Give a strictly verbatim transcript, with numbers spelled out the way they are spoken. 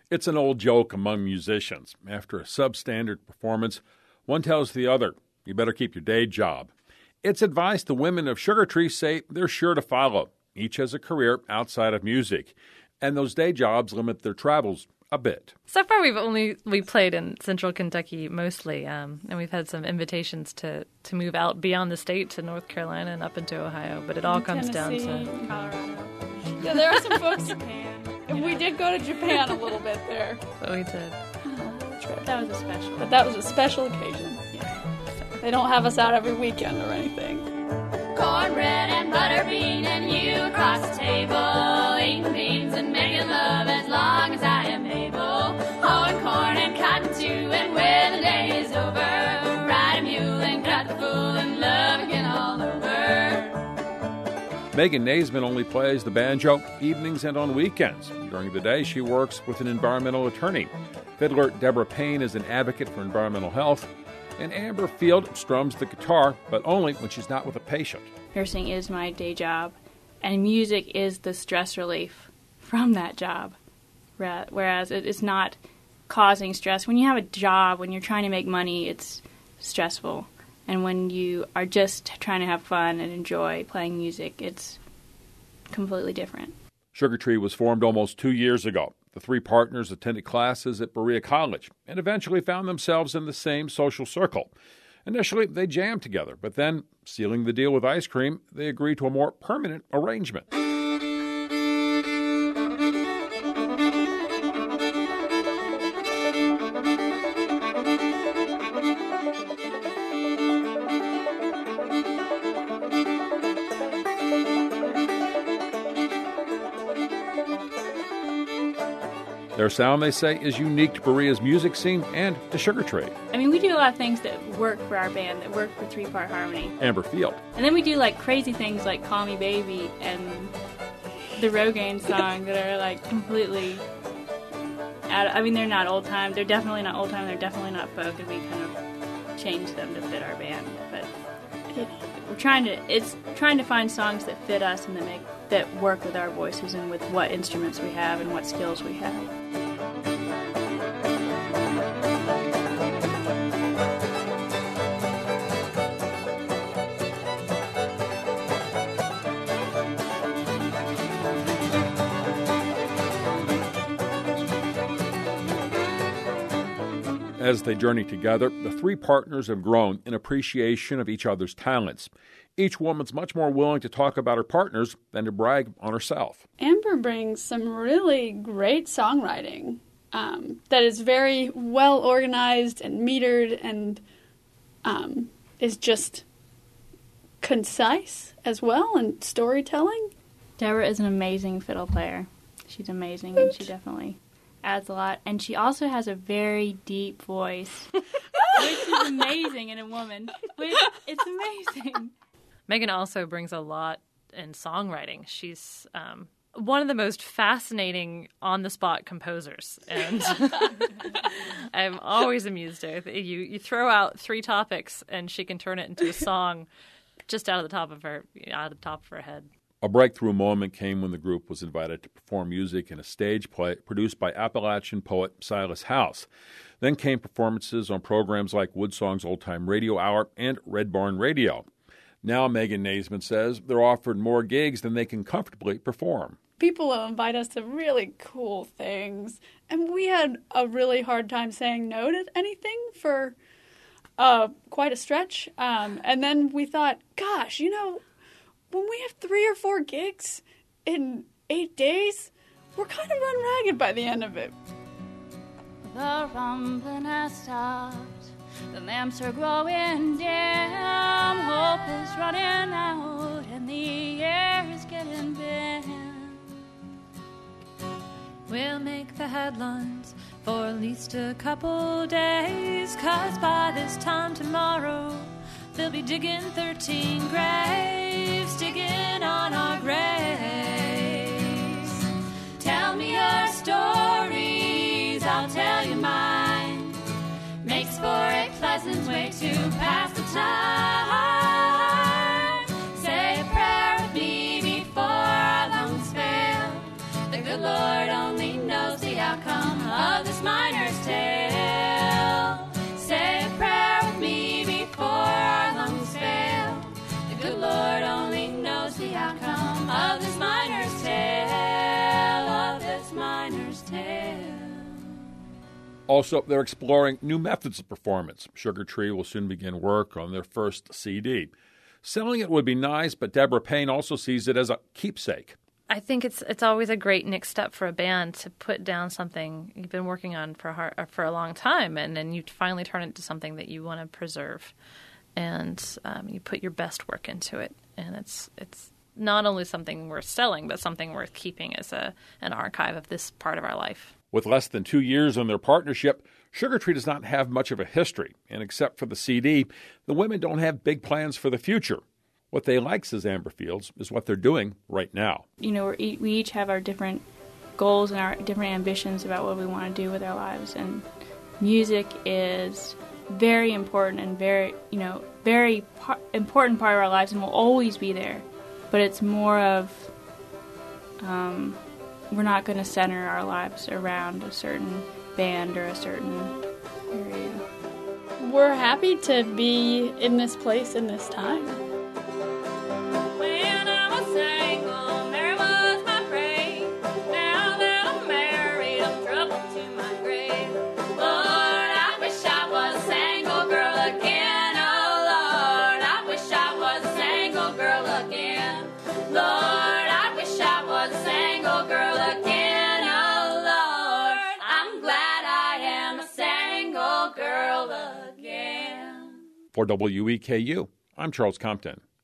It's an old joke among musicians. After a substandard performance, one tells the other, you better keep your day job. It's advice the women of Sugar Tree say they're sure to follow. Each has a career outside of music, and those day jobs limit their travels a bit. So far, we've only we played in Central Kentucky mostly, um, and we've had some invitations to, to move out beyond the state to North Carolina and up into Ohio. But it all comes Tennessee, down to Colorado. Yeah, there are some folks. Japan. And we did go to Japan a little bit there. But we did. Trip. That was a special. But that was a special occasion. Yeah. They don't have us out every weekend or anything. Cornbread and butterbean and you across the table, eating beans and making love as long as I am able. Hoeing corn and cotton too, and when the day is over, ride a mule and cut the fool and love again all over. Megan Naisman only plays the banjo evenings and on weekends. During the day, she works with an environmental attorney. Fiddler Deborah Payne is an advocate for environmental health. And Amber Field strums the guitar, but only when she's not with a patient. Nursing is my day job, and music is the stress relief from that job, whereas it's not causing stress. When you have a job, when you're trying to make money, it's stressful. And when you are just trying to have fun and enjoy playing music, it's completely different. Sugar Tree was formed almost two years ago. The three partners attended classes at Berea College and eventually found themselves in the same social circle. Initially, they jammed together, but then, sealing the deal with ice cream, they agreed to a more permanent arrangement. Their sound, they say, is unique to Berea's music scene and to Sugar Tree. I mean, we do a lot of things that work for our band, that work for three-part harmony. Amber Field. And then we do, like, crazy things like Call Me Baby and the Rogaine song that are, like, completely out of, I mean, they're not old-time. They're definitely not old-time. They're definitely not folk, and we kind of changed them to fit our band. But it, we're trying to, it's trying to find songs that fit us and that make, that work with our voices and with what instruments we have and what skills we have. As they journey together, the three partners have grown in appreciation of each other's talents. Each woman's much more willing to talk about her partners than to brag on herself. Amber brings some really great songwriting um, that is very well organized and metered and um, is just concise as well, and storytelling. Deborah is an amazing fiddle player. She's amazing, and she definitely adds a lot. And she also has a very deep voice, which is amazing in a woman. Which, it's amazing. Megan also brings a lot in songwriting. She's um, one of the most fascinating on-the-spot composers, and I'm always amused with it. You you throw out three topics, and she can turn it into a song just out of the top of her out of the top of her head. A breakthrough moment came when the group was invited to perform music in a stage play produced by Appalachian poet Silas House. Then came performances on programs like Woodsong's Old Time Radio Hour and Red Barn Radio. Now, Megan Naisman says they're offered more gigs than they can comfortably perform. People will invite us to really cool things, and we had a really hard time saying no to anything for uh, quite a stretch. Um, and then we thought, gosh, you know, when we have three or four gigs in eight days, we're kind of run ragged by the end of it. The rumbling has stopped. The lamps are growing dim. Hope is running out, and the air is getting thin. We'll make the headlines for at least a couple days, 'cause by this time tomorrow they'll be digging thirteen graves, digging on our graves. Tell me your stories, I'll tell you mine. Makes for a pleasant way to pass the time. Say a prayer with me before our lungs fail. The good Lord only knows the outcome of Also, they're exploring new methods of performance. Sugar Tree will soon begin work on their first C D. Selling it would be nice, but Deborah Payne also sees it as a keepsake. I think it's it's always a great next step for a band to put down something you've been working on for a, hard, for a long time, and then you finally turn it into something that you want to preserve, and um, you put your best work into it, and it's it's not only something worth selling, but something worth keeping as a an archive of this part of our life. With less than two years on their partnership, Sugar Tree does not have much of a history, and except for the C D, the women don't have big plans for the future. What they like, says Amber Fields, is what they're doing right now. You know, we're, e- we each have our different goals and our different ambitions about what we want to do with our lives, and music is very important and very, you know, very par- important part of our lives and will always be there. But it's more of, um, we're not going to center our lives around a certain band or a certain area. We're happy to be in this place in this time. When I was single, there was my praise. Now that I'm married, I'm troubled to my grave. Lord, I wish I was a single girl again. Oh, Lord, I wish I was a single girl again. Lord, I wish I was a single girl again. Oh, Lord, I'm glad I am a single girl again. For W E K U, I'm Charles Compton.